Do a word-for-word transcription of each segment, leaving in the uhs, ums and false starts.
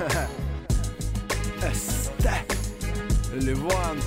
СТ Ливан.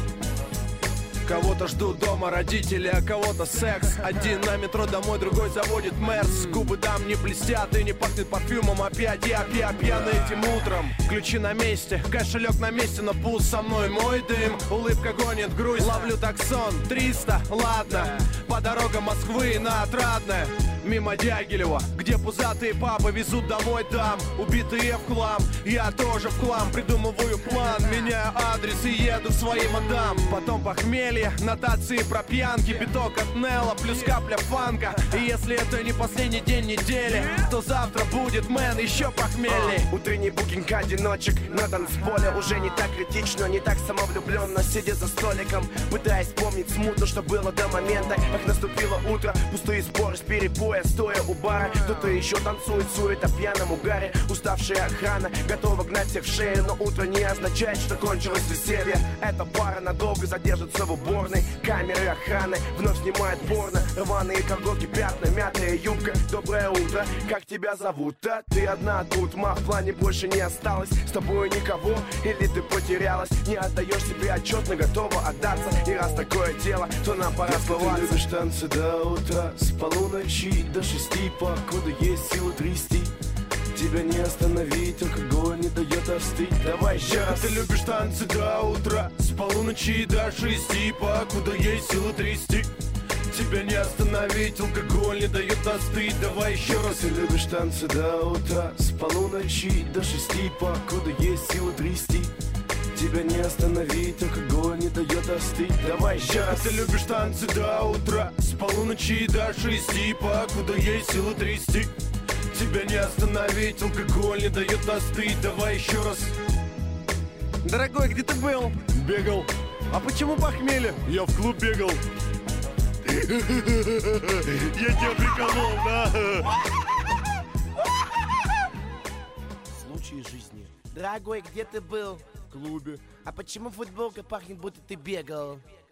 Кого-то ждут дома родители, а кого-то секс. Один на метро домой, другой заводит мерс. Губы там не блестят и не пахнет парфюмом. Опять я пья, пьяный этим утром. Ключи на месте, кошелек на месте, но пуст со мной мой дым. Улыбка гонит грусть, ловлю таксон. Триста, ладно, по дорогам Москвы на Отрадное. Мимо Дягилева, где пузатые папы везут домой там. Убитые в хлам, я тоже в хлам. Придумываю план, меняю адрес и еду к своим отдам. Потом похмелье, нотации про пьянки, биток от Нелла, плюс капля фанка. И если это не последний день недели, то завтра будет, мэн, еще похмельней. Утренний букинг одиночек на танцполе. Уже не так критично, не так самовлюбленно. Сидя за столиком, пытаясь вспомнить смутно, что было до момента, как наступило утро. Пустые сборы с перепоя, стоя у бара. Кто-то еще танцует, сует о пьяном угаре. Уставшая охрана готова гнать всех в шею. Но утро не означает, что кончилось веселье. Эта пара надолго задержится в уборной. Камеры охраны вновь снимают порно. Рваные колготки, пятна, мятая юбка. Доброе утро, как тебя зовут-то? Ты одна тут, ма, в плане больше не осталось. С тобой никого, или ты потерялась? Не отдаешь себе отчет, но готова отдаться. И раз такое дело, то нам пора сбываться. Ты любишь танцы до утра, с полуночи до шести, покуда есть силы трясти. Тебя не остановить, алкоголь не дает остыть. Давай еще раз. Ты любишь танцы до утра, с полуночи до шести, покуда есть силы трясти. Тебя не остановить, алкоголь не дает остыть. Давай еще раз. Ты любишь танцы до утра, с полуночи до шести, покуда есть силы трясти. Тебя не остановить, алкоголь не дает остыть. Давай еще раз. Ты любишь танцы до утра, с полуночи до шести, покуда есть силы трясти. Тебя не остановить, алкоголь не дает остыть. Давай еще раз. Дорогой, где ты был? Бегал. А почему похмелье? Я в клуб бегал. Я тебя приколол, да? Случаи жизни. Дорогой, где ты был? В клубе. А почему футболка пахнет, будто ты бегал?